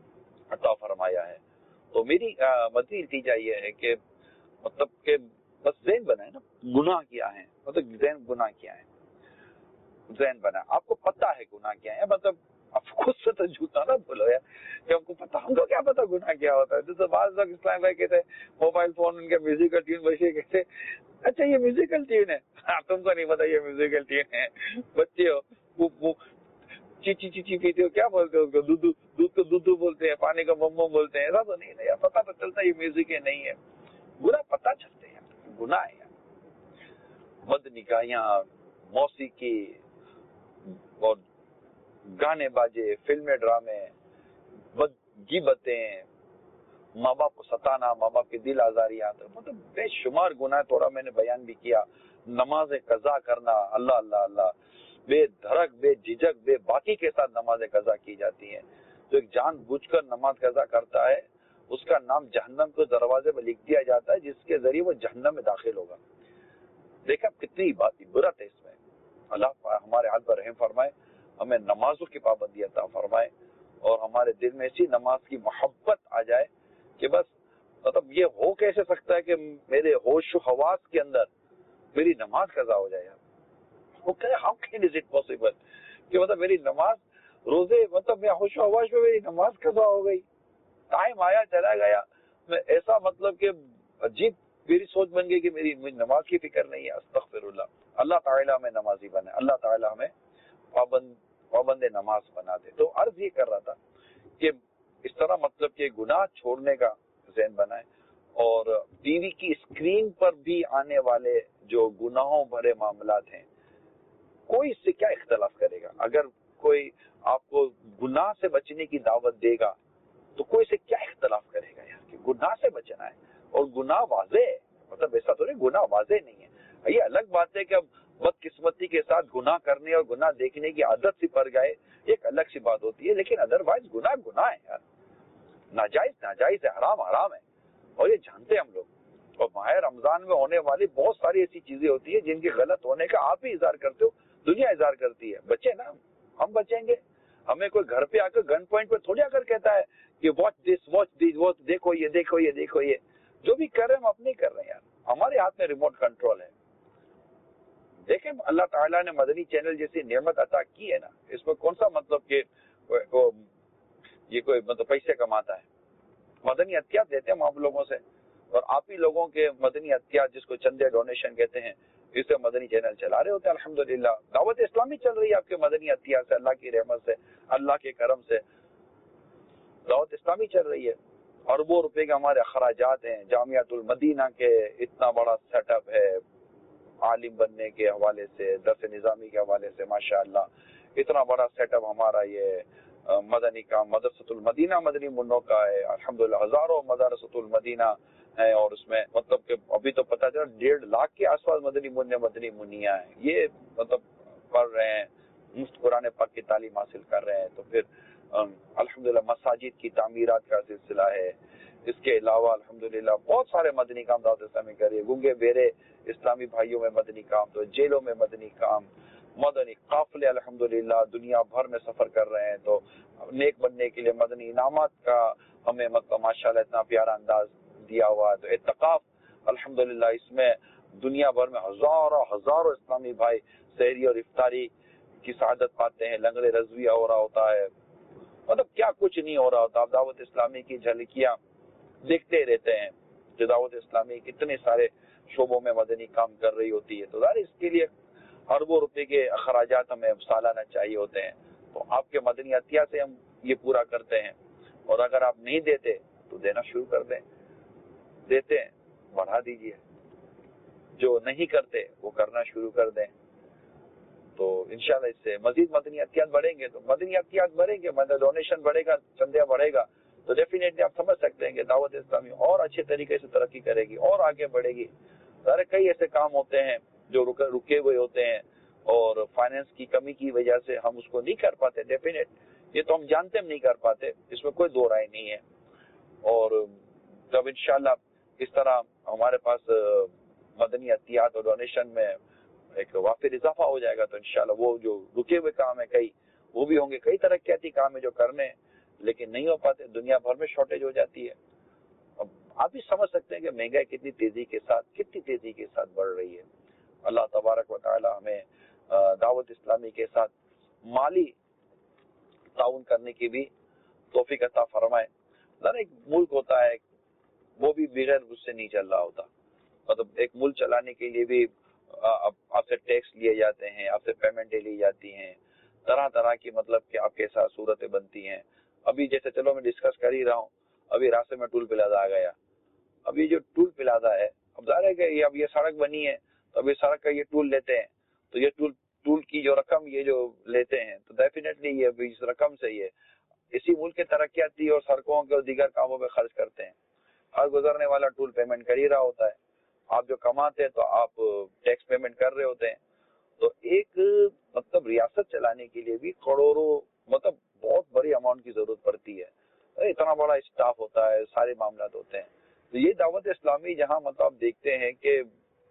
عطا فرمایا ہے۔ تو میری مزید نتیجہ یہ ہے کہ مطلب کہ بس ذہن بنائے نا، گناہ کیا ہے، مطلب ذہن گناہ کیا ہے، ذہن بنا، آپ کو پتا ہے گناہ کیا ہے، مطلب آپ خود سے تو جھوٹا نہ بولو یار کہ ہم کو پتا، ہم کو کیا پتا گناہ کیا ہوتا ہے۔ جیسے بعض لوگ اسلام بھائی کہتے ہیں موبائل فون ان کے میوزیکل ٹیون بچے کہتے اچھا یہ میوزیکل ٹیون ہے، تم کو نہیں پتا یہ میوزیکل ٹیون ہے، بچے ہو چیچی چیچی پیتے ہو، کیا بولتے ہو اس کو، دودھ دودھ کو دودھ بولتے ہیں، پانی کو ممو بولتے ہیں، ایسا تو نہیں ہے، پتا تو چلتا یہ میوزک ہے نہیں ہے، گناہ پتا چلتے ہیں، گناہ ہے یار، بد نگاہیاں، موسیقی اور گانے باجے، فلمیں، ڈرامے، بد غیبتیں، ماں باپ کو ستانا، ماں باپ کی دل آزاریاں، مطلب بے شمار گناہ، تھوڑا میں نے بیان بھی کیا، نماز قضا کرنا، اللہ اللہ اللہ، بے دھڑک، بے جھجک، بے باکی کے ساتھ نماز قضا کی جاتی ہیں۔ جو ایک جان بوجھ کر نماز قضا کرتا ہے اس کا نام جہنم کے دروازے پر لکھ دیا جاتا ہے، جس کے ذریعے وہ جہنم میں داخل ہوگا۔ دیکھا کتنی بات برت ہے اس میں۔ اللہ ہمارے حال پر رحم فرمائے، ہمیں نمازوں کی پابندی عطا فرمائے اور ہمارے دل میں ایسی نماز کی محبت آ جائے کہ بس مطلب یہ ہو کیسے سکتا ہے کہ میرے ہوش و حواس کے اندر میری نماز قضا ہو جائے، how can is it possible کہ مطلب میری نماز روزے مطلب میں ہوش و حواس میں میری نماز قضا ہو گئی، ٹائم آیا چلا گیا، میں ایسا مطلب کہ عجیب میری سوچ بن گئی کہ میری نماز کی فکر نہیں ہے۔ استغفر اللہ۔ اللہ تعالیٰ ہمیں نمازی بنائے، اللہ تعالیٰ ہمیں پابند پابند نماز بنا دے۔ تو عرض یہ کر رہا تھا کہ اس طرح مطلب کہ گناہ چھوڑنے کا ذہن بنائے، اور ٹی وی کی اسکرین پر بھی آنے والے جو گناہوں بھرے معاملات ہیں، کوئی اس سے کیا اختلاف کرے گا؟ اگر کوئی آپ کو گناہ سے بچنے کی دعوت دے گا تو کوئی سے کیا اختلاف کرے گا یار کہ گناہ سے بچنا ہے، اور گناہ واضح ہے، مطلب ایسا تو نہیں گناہ واضح نہیں ہے۔ یہ الگ بات ہے کہ اب بدقسمتی کے ساتھ گناہ کرنے اور گناہ دیکھنے کی عادت سی پڑ گئے، ایک الگ سی بات ہوتی ہے، لیکن ادروائز گناہ گناہ ہے یار، ناجائز ناجائز ہے، حرام حرام ہے، اور یہ جانتے ہیں ہم لوگ۔ اور ماہ رمضان میں ہونے والی بہت ساری ایسی چیزیں ہوتی ہیں جن کے غلط ہونے کا آپ ہی اظہار کرتے ہو، دنیا اظہار کرتی ہے، بچے نا ہم بچیں گے، ہمیں کوئی گھر پہ آ کر گن پوائنٹ پہ تھوڑی آ کر کہتا ہے کہ واچ دس واچ دس وہ دیکھو یہ دیکھو یہ دیکھو یہ. جو بھی کر رہے ہیں ہم اپنے کر رہے ہیں یار, ہمارے ہاتھ میں ریموٹ کنٹرول ہے. دیکھیں اللہ تعالیٰ نے مدنی چینل جیسی نعمت عطا کی ہے نا, اس میں کون سا مطلب کہ یہ کوئی مطلب پیسے کماتا ہے. مدنی عطیات دیتے ہیں ہم آپ لوگوں سے, اور آپ ہی لوگوں کے مدنی عطیات جس کو چندے ڈونیشن کہتے ہیں, اس سے مدنی چینل چلا رہے ہوتے ہیں. الحمدللہ دعوت اسلامی چل رہی ہے آپ کے مدنی عطیات سے, اللہ کی رحمت سے, اللہ کے کرم سے دعوت اسلامی چل رہی ہے. اربوں روپے کے ہمارے اخراجات ہیں. جامعۃ المدینہ کے اتنا بڑا سیٹ اپ ہے, عالم بننے کے حوالے سے, درس نظامی کے حوالے سے, ماشاءاللہ اتنا بڑا سیٹ اپ ہمارا یہ مدنی کام مدرسۃ المدینہ مدنی منوں کا ہے. الحمدللہ ہزاروں مدرسۃ المدینہ ہیں, اور اس میں مطلب کہ ابھی تو پتہ چلا ڈیڑھ لاکھ کے آس پاس مدنی منع مدنی منیاں ہیں. یہ مطلب پڑھ رہے ہیں, مفت قرآن پاک کی تعلیم حاصل کر رہے ہیں. تو پھر الحمدللہ مساجد کی تعمیرات کا سلسلہ ہے. اس کے علاوہ الحمدللہ بہت سارے مدنی کام دعوت اسلامی کر رہی ہے. گونگے بیرے اسلامی بھائیوں میں مدنی کام, تو جیلوں میں مدنی کام, مدنی قافلے الحمدللہ دنیا بھر میں سفر کر رہے ہیں. تو نیک بننے کے لیے مدنی انعامات کا ہمیں مطلب ماشاءاللہ اتنا پیارا انداز دیا ہوا ہے. تو اعتکاف الحمدللہ اس میں دنیا بھر میں ہزاروں ہزاروں اسلامی بھائی سحری اور افطاری کی سعادت پاتے ہیں. لنگر رضویہ ہو رہا ہوتا ہے, مطلب کیا کچھ نہیں ہو رہا ہوتا. آپ دعوت اسلامی کی جھلکیاں دیکھتے رہتے ہیں کہ دعوت اسلامی کتنے سارے شعبوں میں مدنی کام کر رہی ہوتی ہے. تو ظاہر اس کے لیے اربوں روپے کے اخراجات ہمیں سالانہ چاہیے ہوتے ہیں. تو آپ کے مدنی عطیہ سے ہم یہ پورا کرتے ہیں, اور اگر آپ نہیں دیتے تو دینا شروع کر دیں. دیتے ہیں بڑھا دیجئے, جو نہیں کرتے وہ کرنا شروع کر دیں. تو انشاءاللہ اس سے مزید مدنی عطیات بڑھیں گے. تو مدنی عطیات بڑھیں گے, مدنی ڈونیشن بڑھے گا, چندہ بڑھے گا, تو ڈیفینیٹلی آپ سمجھ سکتے ہیں کہ دعوت اسلامی اور اچھے طریقے سے ترقی کرے گی اور آگے بڑھے گی. سارے کئی ایسے کام ہوتے ہیں جو رکے ہوئے ہوتے ہیں, اور فائنینس کی کمی کی وجہ سے ہم اس کو نہیں کر پاتے. ڈیفینیٹ یہ تو ہم جانتے ہم نہیں کر پاتے, اس میں کوئی دو رائے نہیں ہے. اور جب انشاءاللہ اس طرح ہمارے پاس مدنی عطیات اور ڈونیشن میں ایک وافر اضافہ ہو جائے گا, تو انشاءاللہ وہ جو رکے ہوئے کام ہیں کئی وہ بھی ہوں گے. کئی ترقیاتی کام ہیں جو کرنے ہیں لیکن نہیں ہو پاتے, دنیا بھر میں شارٹیج ہو جاتی ہے. اب آپ بھی سمجھ سکتے ہیں کہ مہنگائی کتنی تیزی کے ساتھ کتنی تیزی کے ساتھ بڑھ رہی ہے. اللہ تبارک و تعالی ہمیں دعوت اسلامی کے ساتھ مالی تعاون کرنے کی بھی توفیق عطا فرمائے. ذرا ایک ملک ہوتا ہے وہ بھی بغیر اس سے نہیں چل رہا ہوتا. مطلب ایک ملک چلانے کے لیے بھی آپ سے ٹیکس لیے جاتے ہیں, آپ سے پیمنٹیں لی جاتی ہیں, طرح طرح کی مطلب کہ آپ کے ساتھ صورتیں بنتی ہیں. ابھی جیسے چلو میں ڈسکس کر ہی رہا ہوں, ابھی راستے میں ٹول پلازا آ گیا. ابھی جو ٹول پلازا ہے, اب ظاہر ہے کہ اب یہ سڑک بنی ہے تو ابھی سڑک کا یہ ٹول لیتے ہیں, تو یہ ٹول ٹول کی جو رقم یہ جو لیتے ہیں تو ڈیفینیٹلی یہ اس رقم سے یہ اسی ملک کے ترقیاتی اور سڑکوں کے اور دیگر کاموں میں خرچ کرتے ہیں. ہر گزرنے والا ٹول پیمنٹ کر ہی رہا ہوتا ہے. آپ جو کماتے ہیں تو آپ ٹیکس پیمنٹ کر رہے ہوتے ہیں. تو ایک مطلب ریاست چلانے کے لیے بھی کروڑوں مطلب بہت بڑی اماؤنٹ کی ضرورت پڑتی ہے. اتنا بڑا اسٹاف ہوتا ہے, سارے معاملات ہوتے ہیں. تو یہ دعوت اسلامی جہاں مطلب آپ دیکھتے ہیں کہ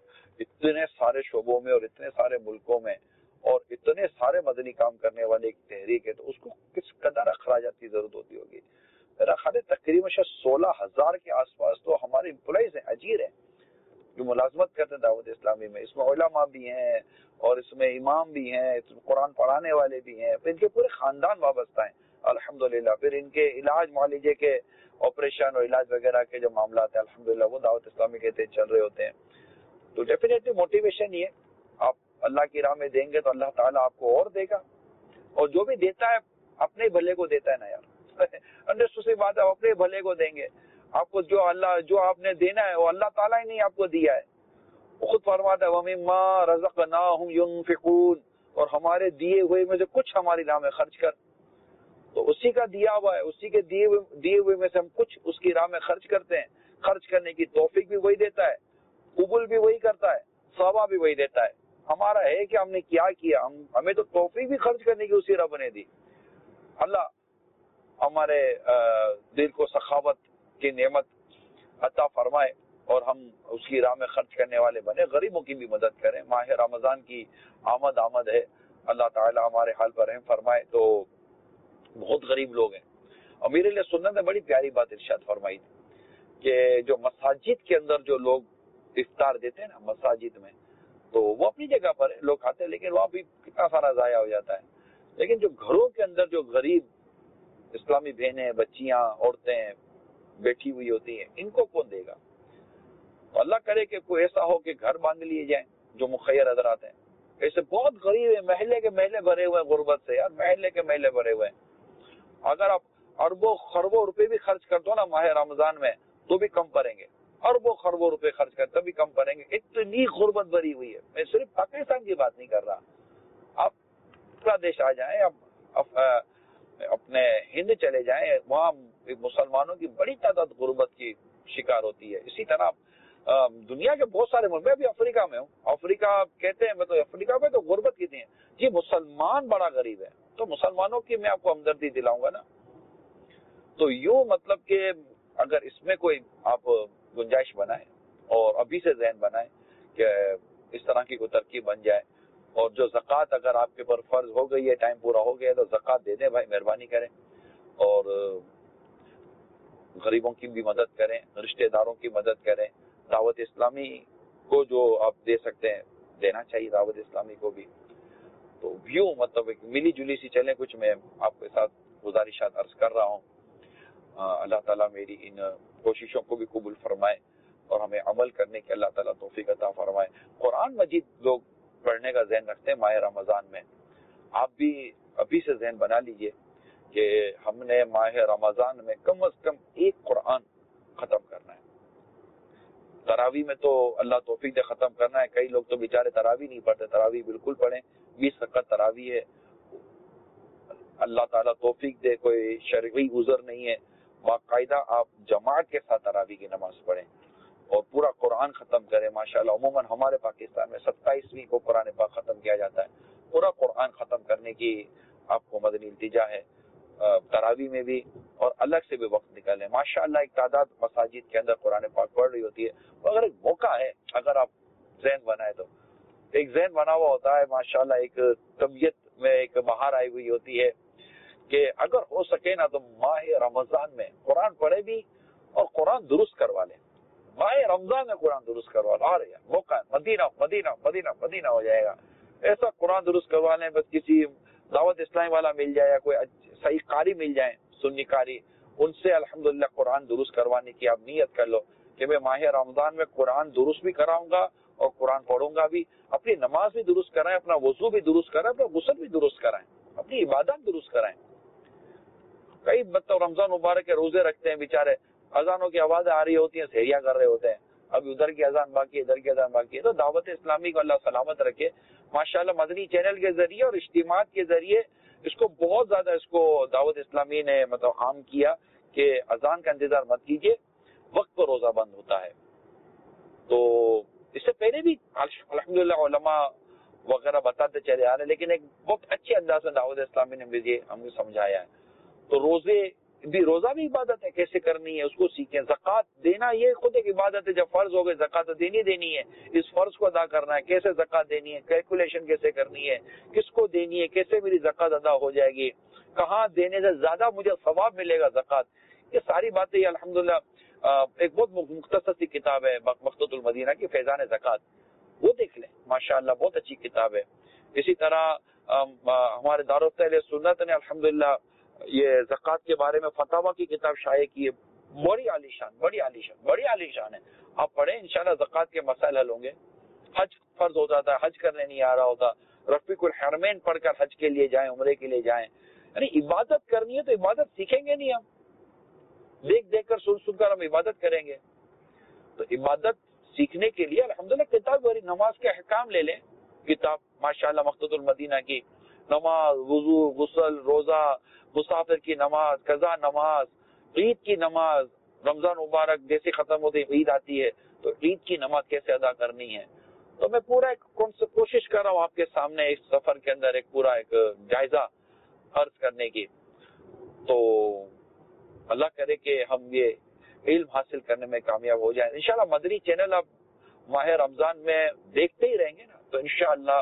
اتنے سارے شعبوں میں اور اتنے سارے ملکوں میں اور اتنے سارے مدنی کام کرنے والے ایک تحریک ہے, تو اس کو کس قدر اخراجات کی ضرورت ہوتی ہوگی. میرا خیال ہے تقریباً شاید سولہ ہزار کے آس پاس تو ہمارے امپلائیز ہیں, اجیر ہیں, جو ملازمت کرتے ہیں دعوت اسلامی میں. اس میں علماء بھی ہیں اور اس میں امام بھی ہیں, اس میں قرآن پڑھانے والے بھی ہیں, پھر ان کے پورے خاندان وابستہ ہیں الحمدللہ. پھر ان کے علاج معالجے کے آپریشن اور علاج وغیرہ کے جو معاملات ہیں الحمدللہ وہ دعوت اسلامی کے تحت چل رہے ہوتے ہیں. تو ڈیفینیٹلی موٹیویشن یہ آپ اللہ کی راہ میں دیں گے تو اللہ تعالیٰ آپ کو اور دے گا, اور جو بھی دیتا ہے اپنے بھلے کو دیتا ہے نا یار. انڈرسٹوڈ بات ہے, آپ اپنے بھلے کو دیں گے. آپ کو جو اللہ جو آپ نے دینا ہے وہ اللہ تعالیٰ ہی نہیں آپ کو دیا ہے. وہ خود فرماتا ہے وَمِمَّا رَزَقْنَاهُمْ يُنْفِقُونَ, اور ہمارے دیے ہوئے میں سے کچھ ہماری راہ میں خرچ کر. تو اسی کا دیا ہوا ہے, اسی کے دیے ہوئے دیے ہوئے میں سے ہم کچھ اس کی راہ میں خرچ کرتے ہیں. خرچ کرنے کی توفیق بھی وہی دیتا ہے, قبول بھی وہی کرتا ہے, ثواب بھی وہی دیتا ہے. ہمارا ہے کہ ہم نے کیا کیا, ہم ہمیں تو توفیق بھی خرچ کرنے کی اسی رب نے دی. اللہ ہمارے دل کو سخاوت کی نعمت عطا فرمائے اور ہم اس کی راہ میں خرچ کرنے والے بنے, غریبوں کی بھی مدد کریں. ماہ رمضان کی آمد آمد ہے, اللہ تعالی ہمارے حال پر رحم فرمائے. تو بہت غریب لوگ ہیں. امیر علیہ سنت نے بڑی پیاری بات ارشاد فرمائی تھی کہ جو مساجد کے اندر جو لوگ افطار دیتے ہیں نا مساجد میں، تو وہ اپنی جگہ پر لوگ کھاتے ہیں، لیکن وہاں بھی کتنا سارا ضائع ہو جاتا ہے. لیکن جو گھروں کے اندر جو غریب اسلامی بہنیں، بچیاں، عورتیں بیٹھی ہوئی ہوتی ہیں، ان کو کون دے گا؟ تو اللہ کرے کہ کوئی ایسا ہو کہ گھر باندھ لیے جائیں جو مخیر حضرات ہیں. ایسے بہت غریب ہیں، محلے کے محلے بھرے ہوئے ہیں غربت سے، یار محلے کے محلے بھرے ہوئے ہیں. اگر آپ اربوں خربوں روپے بھی خرچ کر دو نا ماہ رمضان میں تو بھی کم پڑیں گے، اربوں خربوں روپے خرچ کر تب بھی کم پڑیں گے. اتنی غربت بھری ہوئی ہے. میں صرف پاکستان کی بات نہیں کر رہا، آپ بنگلہ دیش آ جائیں، اب اپنے ہند چلے جائیں، وہاں مسلمانوں کی بڑی تعداد غربت کی شکار ہوتی ہے. اسی طرح دنیا کے بہت سارے ملک، میں ابھی افریقہ میں ہوں، افریقہ کہتے ہیں میں تو افریقہ میں تو غربت کتنی ہے جی، مسلمان بڑا غریب ہے، تو مسلمانوں کی میں آپ کو ہمدردی دلاؤں گا نا. تو یوں مطلب کہ اگر اس میں کوئی آپ گنجائش بنائیں اور ابھی سے ذہن بنائیں کہ اس طرح کی کوئی ترکیب بن جائے، اور جو زکوٰۃ اگر آپ کے پر فرض ہو گئی ہے، ٹائم پورا ہو گیا ہے، تو زکوٰۃ دے دیں بھائی، مہربانی کریں، اور غریبوں کی بھی مدد کریں، رشتہ داروں کی مدد کریں. دعوت اسلامی کو جو آپ دے سکتے ہیں دینا چاہیے، دعوت اسلامی کو بھی. تو یوں مطلب ملی جلی سی چلیں کچھ. میں آپ کے ساتھ گزارشات عرض کر رہا ہوں. اللہ تعالیٰ میری ان کوششوں کو بھی قبول فرمائے اور ہمیں عمل کرنے کی اللہ تعالیٰ توفیق عطا فرمائے. قرآن مجید لوگ پڑھنے کا ذہن رکھتے ہیں ماہ رمضان میں. آپ بھی ابھی سے ذہن بنا لیجئے کہ ہم نے ماہ رمضان میں کم از کم ایک قرآن ختم کرنا ہے. تراویح میں تو اللہ توفیق دے ختم کرنا ہے. کئی لوگ تو بیچارے تراویح نہیں پڑھتے، تراویح بالکل پڑھیں. بیس رکعت تراویح ہے، اللہ تعالیٰ توفیق دے. کوئی شرعی عذر نہیں ہے، باقاعدہ آپ جماعت کے ساتھ تراویح کی نماز پڑھیں اور پورا قرآن ختم کریں. ماشاءاللہ عموماً ہمارے پاکستان میں ستائیسویں کو قرآن پاک ختم کیا جاتا ہے. پورا قرآن ختم کرنے کی آپ کو مدنی التجا ہے، تراویح میں بھی اور الگ سے بھی وقت نکالیں. ماشاءاللہ ایک تعداد مساجد کے اندر قرآن پاک پڑھ رہی ہوتی ہے. اگر ایک موقع ہے، اگر آپ ذہن بنائے تو ایک ذہن بنا ہوا ہوتا ہے ماشاءاللہ، ایک طبیعت میں ایک بہار آئی ہوئی ہوتی ہے کہ اگر ہو سکے نا تو ماہ رمضان میں قرآن پڑھے بھی اور قرآن درست کروا لیں. ماہ رمضان میں قرآن درست کروا لیں. آ رہے ہیں موقع ہے، مدینہ مدینہ مدینہ مدینہ ہو جائے گا. ایسا قرآن درست کروا لیں، بس کسی دعوت اسلامی والا مل جائے یا کوئی صحیح قاری مل جائیں، سنی قاری، ان سے الحمدللہ قرآن درست کروانے کی آپ نیت کر لو کہ میں ماہ رمضان میں قرآن درست بھی کراؤں گا اور قرآن پڑھوں گا بھی. اپنی نماز بھی درست کرائیں، اپنا وضو بھی درست کرائیں، اپنا غسل بھی درست کرائیں، اپنی عبادت درست کرائیں. کئی مطلب رمضان مبارک کے روزے رکھتے ہیں بیچارے، اذانوں کی آوازیں آ رہی ہوتی ہیں، سحریہ کر رہے ہوتے ہیں، ابھی ادھر کی اذان باقی ہے، ادھر کی اذان باقی ہے. تو دعوت اسلامی کو اللہ سلامت رکھے. ماشاءاللہ مدنی چینل کے ذریعے اور اجتماعات کے ذریعے اس کو بہت زیادہ اس کو دعوت اسلامی نے مطلب عام کیا کہ اذان کا انتظار مت کیجیے، وقت پر روزہ بند ہوتا ہے. تو اس سے پہلے بھی الحمدللہ علماء وغیرہ بتاتے چلے آ رہے ہیں، لیکن ایک بہت اچھے انداز سے دعوت اسلامی نے مجھے ہمیں سمجھایا ہے. تو روزے بھی، روزہ بھی عبادت ہے، کیسے کرنی ہے اس کو سیکھیں. زکوٰۃ دینا یہ خود ایک عبادت ہے. جب فرض ہو گئے زکوٰۃ دینی دینی ہے، اس فرض کو ادا کرنا ہے. کیسے زکوٰۃ دینی ہے، کیلکولیشن کیسے کرنی ہے، کس کو دینی ہے، کیسے میری زکوٰۃ ادا ہو جائے گی، کہاں دینے سے زیادہ مجھے ثواب ملے گا زکوٰۃ. یہ ساری باتیں یہ الحمدللہ ایک بہت مختصر سی کتاب ہے مقتوۃ المدینہ کی، فیضان زکوٰۃ، وہ دیکھ لیں. ماشاءاللہ بہت اچھی کتاب ہے. اسی طرح ہمارے دارالفتا سنت نے الحمدللہ یہ زکوٰۃ کے بارے میں فتاوی کی کتاب شائع کی ہے. بڑی عالیشان بڑی عالیشان بڑی عالیشان ہے. آپ پڑھیں، انشاءاللہ زکوٰۃ کے مسائل حل ہوں گے. حج فرض ہو جاتا ہے، حج کرنے نہیں آ رہا ہوتا، رفیق الحرمین پڑھ کر حج کے لیے جائیں، عمرے کے لیے جائیں. یعنی عبادت کرنی ہے تو عبادت سیکھیں گے نہیں، ہم دیکھ دیکھ کر سن سن کر ہم عبادت کریں گے. تو عبادت سیکھنے کے لیے الحمدللہ کتاب بری نماز کے احکام لے لیں. کتاب ماشاءاللہ مقتوۃ المدینہ کی، نماز، وضو، غسل، روزہ، مسافر کی نماز، قضا نماز، عید کی نماز. رمضان مبارک جیسے ختم ہوتے عید آتی ہے تو عید کی نماز کیسے ادا کرنی ہے. تو میں پورا ایک کوشش کر رہا ہوں آپ کے سامنے اس سفر کے اندر ایک پورا ایک جائزہ عرض کرنے کی. تو اللہ کرے کہ ہم یہ علم حاصل کرنے میں کامیاب ہو جائیں. انشاءاللہ مدنی چینل اب ماہ رمضان میں دیکھتے ہی رہیں گے نا، تو انشاءاللہ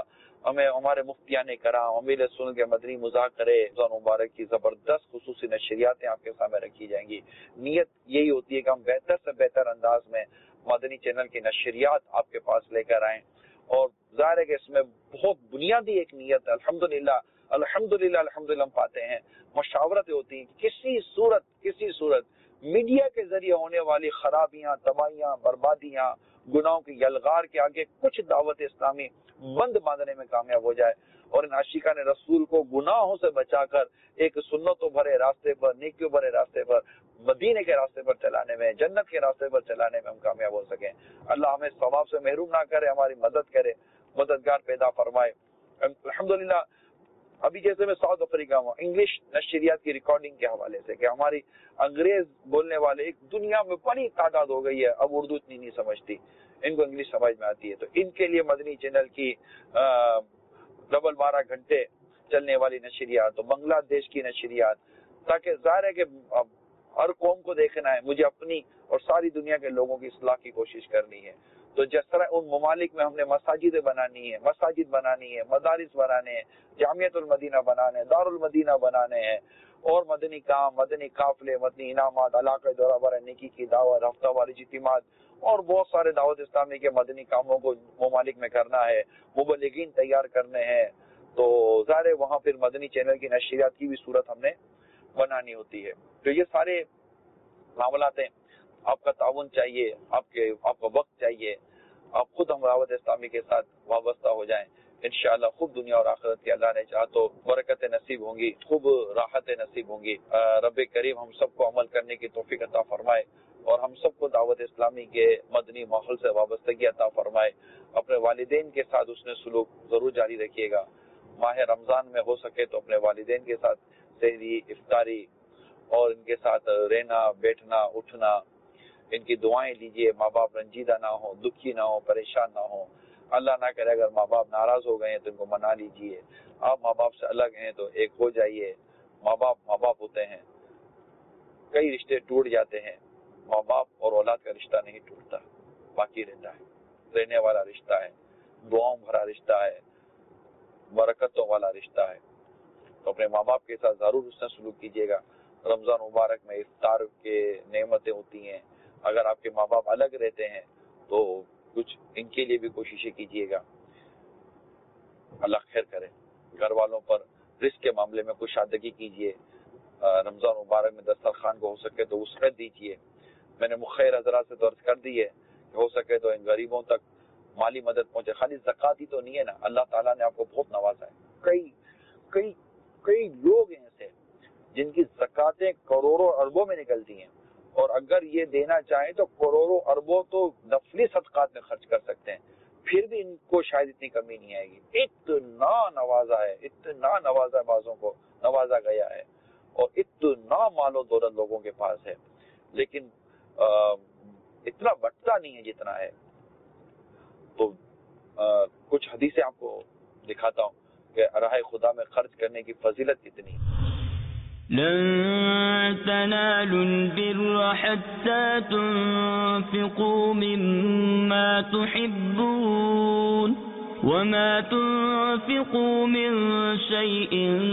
ہمیں ہمارے مفتیان کرام امیل سن کے مدنی مذاکرے رمضان مبارک کی زبردست خصوصی نشریاتیں آپ کے سامنے رکھی جائیں گی. نیت یہی ہوتی ہے کہ ہم بہتر سے بہتر انداز میں مدنی چینل کی نشریات آپ کے پاس لے کر آئیں. اور ظاہر ہے کہ اس میں بہت بنیادی ایک نیت الحمدللہ الحمدللہ الحمدللہ ہم پاتے ہیں مشاورتیں ہوتی ہیں. کسی صورت کسی صورت میڈیا کے ذریعے ہونے والی خرابیاں، تباہیاں، بربادیاں، گناہوں کی یلغار کے آگے کچھ دعوت اسلامی بند باندھنے میں کامیاب ہو جائے اور ان عاشقان رسول کو گناہوں سے بچا کر ایک سنتوں بھرے راستے پر، نیکیوں بھرے راستے پر، مدینے کے راستے پر چلانے میں، جنت کے راستے پر چلانے میں ہم کامیاب ہو سکیں. اللہ ہمیں ثواب سے محروم نہ کرے، ہماری مدد کرے، مددگار پیدا فرمائے. الحمدللہ ابھی جیسے میں ساؤتھ افریقہ میں انگلش نشریات کی ریکارڈنگ کے حوالے سے کہ ہماری انگریز بولنے والے ایک دنیا میں بڑی تعداد ہو گئی ہے، اب اردو اتنی نہیں سمجھتی، ان کو انگلش سمجھ میں آتی ہے، تو ان کے لیے مدنی چینل کی ڈبل بارہ گھنٹے چلنے والی نشریات، تو بنگلہ دیش کی نشریات، تاکہ ظاہر ہے کہ ہر قوم کو دیکھنا ہے، مجھے اپنی اور ساری دنیا کے لوگوں کی اصلاح کی کوشش کرنی ہے. تو جس طرح ان ممالک میں ہم نے مساجد بنانی ہے، مساجد بنانی ہے، مدارس بنانے ہیں، جامعۃ المدینہ بنانے ہیں، دار المدینہ بنانے ہیں، اور مدنی کام، مدنی قافلے، مدنی انعامات، علاقہ دورہ برائے نیکی کی دعوت، ہفتہ واری اجتماعات اور بہت سارے دعوت اسلامی کے مدنی کاموں کو ممالک میں کرنا ہے، مبلغین تیار کرنے ہیں. تو ظاہر وہاں پھر مدنی چینل کی نشریات کی بھی صورت ہم نے بنانی ہوتی ہے. تو یہ سارے معاملات ہیں. آپ کا تعاون چاہیے، آپ کے آپ کا وقت چاہیے، آپ خود ہم دعوت اسلامی کے ساتھ وابستہ ہو جائیں. انشاءاللہ خوب دنیا اور آخرت کی اللہ نے چاہا تو برکتیں نصیب ہوں گی، خوب راحتیں نصیب ہوں گی. رب کریم ہم سب کو عمل کرنے کی توفیق عطا فرمائے اور ہم سب کو دعوت اسلامی کے مدنی ماحول سے وابستگی عطا فرمائے. اپنے والدین کے ساتھ اس نے سلوک ضرور جاری رکھیے گا. ماہ رمضان میں ہو سکے تو اپنے والدین کے ساتھ سحری، افطاری اور ان کے ساتھ رہنا، بیٹھنا، اٹھنا، ان کی دعائیں لیجئے. ماں باپ رنجیدہ نہ ہو، دکھی نہ ہو، پریشان نہ ہو. اللہ نہ کرے اگر ماں باپ ناراض ہو گئے ہیں تو ان کو منا لیجئے. آپ ماں باپ سے الگ ہیں تو ایک ہو جائیے. ماں باپ ماں باپ ہوتے ہیں، کئی رشتے ٹوٹ جاتے ہیں، ماں باپ اور اولاد کا رشتہ نہیں ٹوٹتا، باقی رہتا ہے، رہنے والا رشتہ ہے، دعاؤں بھرا رشتہ ہے، برکتوں والا رشتہ ہے. تو اپنے ماں باپ کے ساتھ ضرور حسن سلوک کیجیے گا. رمضان مبارک میں افطار کے نعمتیں ہوتی ہیں، اگر آپ کے ماں باپ الگ رہتے ہیں تو کچھ ان کے لیے بھی کوششیں کیجیے گا. اللہ خیر کرے. گھر والوں پر رزق کے معاملے میں کشادگی کیجیے. رمضان مبارک میں دسترخوان کو ہو سکے تو وسعت دیجیے. میں نے مخیر حضرات سے درج کر دی ہے کہ ہو سکے تو ان غریبوں تک مالی مدد پہنچے. خالی زکات ہی تو نہیں ہے نا، اللہ تعالیٰ نے آپ کو بہت نوازا ہے. کئی کئی کئی لوگ ہیں ایسے جن کی زکاتیں کروڑوں اربوں میں نکلتی ہیں، اور اگر یہ دینا چاہیں تو کروڑوں اربوں تو نفلی صدقات میں خرچ کر سکتے ہیں، پھر بھی ان کو شاید اتنی کمی نہیں آئے گی. اتنا نوازا ہے، اتنا نوازا بازوں کو نوازا گیا ہے، اور اتنا مال و دولت لوگوں کے پاس ہے، لیکن اتنا بٹتا نہیں ہے جتنا ہے. تو کچھ حدیثیں آپ کو دکھاتا ہوں کہ راہ خدا میں خرچ کرنے کی فضیلت کتنی ہے. لن تنالوا البر حتى تنفقوا مما تحبون وما تنفقوا من شيء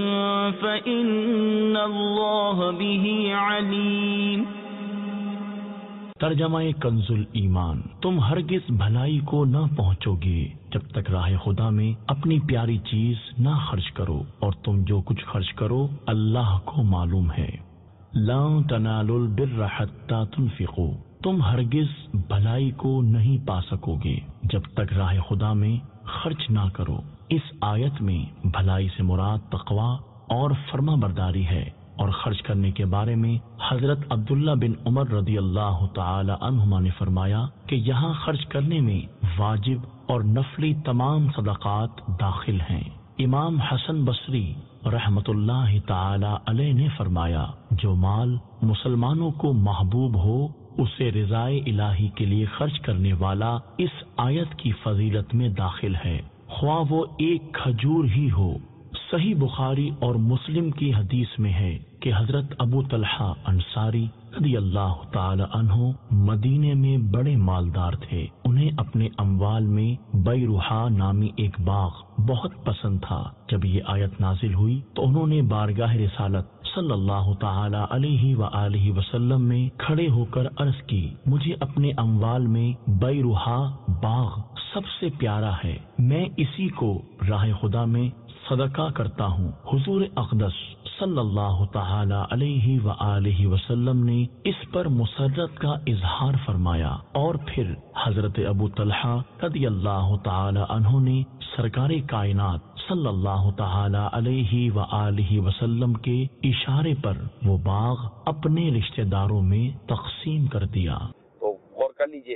فإن الله به عليم. ترجمہ کنز الایمان. تم ہرگز بھلائی کو نہ پہنچو گے جب تک راہ خدا میں اپنی پیاری چیز نہ خرچ کرو، اور تم جو کچھ خرچ کرو اللہ کو معلوم ہے. لا تنالوا البر حتى تنفقوا. تم ہرگز بھلائی کو نہیں پا سکو گے جب تک راہ خدا میں خرچ نہ کرو. اس آیت میں بھلائی سے مراد تقوی اور فرما برداری ہے، اور خرچ کرنے کے بارے میں حضرت عبداللہ بن عمر رضی اللہ تعالی عنہما نے فرمایا کہ یہاں خرچ کرنے میں واجب اور نفلی تمام صدقات داخل ہیں. امام حسن بصری رحمت اللہ تعالی علیہ نے فرمایا جو مال مسلمانوں کو محبوب ہو اسے رضائے الہی کے لیے خرچ کرنے والا اس آیت کی فضیلت میں داخل ہے، خواہ وہ ایک کھجور ہی ہو. صحیح بخاری اور مسلم کی حدیث میں ہے کہ حضرت ابو طلحہ انصاری رضی اللہ تعالی عنہ مدینے میں بڑے مالدار تھے. انہیں اپنے اموال میں بیروحا نامی ایک باغ بہت پسند تھا۔ جب یہ آیت نازل ہوئی تو انہوں نے بارگاہ رسالت صلی اللہ تعالی علیہ وآلہ وسلم میں کھڑے ہو کر عرض کی، مجھے اپنے اموال میں بیروحا باغ سب سے پیارا ہے، میں اسی کو راہ خدا میں صدقہ کرتا ہوں۔ حضور اقدس صلی اللہ تعالی علیہ وآلہ وسلم نے اس پر مسرت کا اظہار فرمایا، اور پھر حضرت ابو طلحہ رضی اللہ تعالی عنہ نے سرکار کائنات صلی اللہ تعالی علیہ وآلہ وسلم کے اشارے پر وہ باغ اپنے رشتہ داروں میں تقسیم کر دیا۔ تو غور کر لیجئے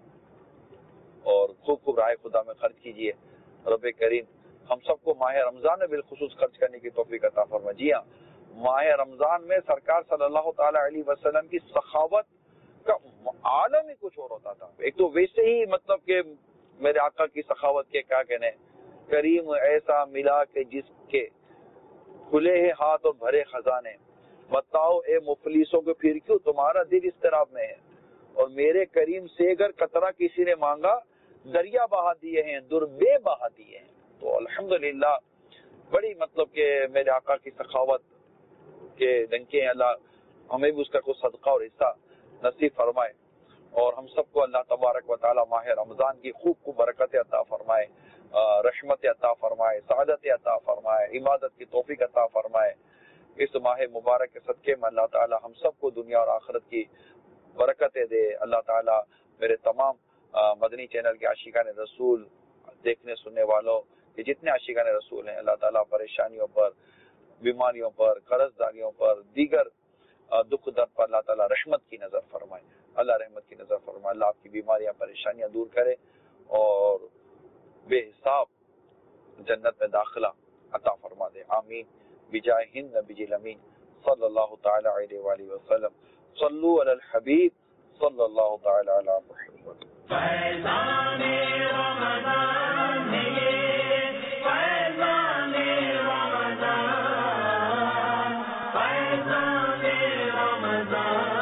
اور خوب خوب راہ خدا میں خرچ کیجئے۔ رب کریم ہم سب کو ماہ رمضان میں بالخصوص خرچ کرنے کی توفیق عطا فرمائے۔ جی ہاں، ماہ رمضان میں سرکار صلی اللہ تعالی علیہ وسلم کی سخاوت کا عالم ہی کچھ اور ہوتا تھا۔ ایک تو ویسے ہی مطلب کہ میرے آقا کی سخاوت کے کیا کہنے، کریم ایسا ملا کہ جس کے کھلے ہیں ہاتھ اور بھرے خزانے، بتاؤ اے مفلسوں کو پھر کیوں تمہارا دل اضطراب میں ہے، اور میرے کریم سے اگر قطرہ کسی نے مانگا دریا بہا دیے ہیں، دربے بہا دیے ہیں۔ تو الحمدللہ بڑی مطلب کہ میرے آقا کی سخاوت کے ڈنکے ہیں، اللہ ہمیں بھی اس کا کوئی صدقہ اور حصہ نصیب فرمائے، اور ہم سب کو اللہ تبارک و تعالی ماہ رمضان کی خوب خوب برکت عطا فرمائے، رحمت عطا فرمائے، سعادت عطا فرمائے، عبادت کی توفیق عطا فرمائے۔ اس ماہ مبارک کے صدقے میں اللہ تعالی ہم سب کو دنیا اور آخرت کی برکتیں دے۔ اللہ تعالی میرے تمام مدنی چینل کے عاشقان رسول دیکھنے سننے والوں کہ جتنے عاشقان رسول ہیں، اللہ تعالیٰ پریشانیوں پر، بیماریوں پر، قرض داریوں پر، دیگر دکھ درد پر اللہ تعالیٰ رحمت کی نظر فرمائے، اللہ رحمت کی نظر فرمائے، اللہ آپ کی بیماریاں پریشانیاں دور کرے اور بے حساب جنت میں داخلہ عطا فرما دے، آمین بجائے ہند نبی الامین صلی اللہ تعالی علیہ وآلہ وسلم۔ صلو علی الحبیب صلی اللہ تعالی علی محمد۔ فیضان رمضان فیضان رمضان فیضان رمضان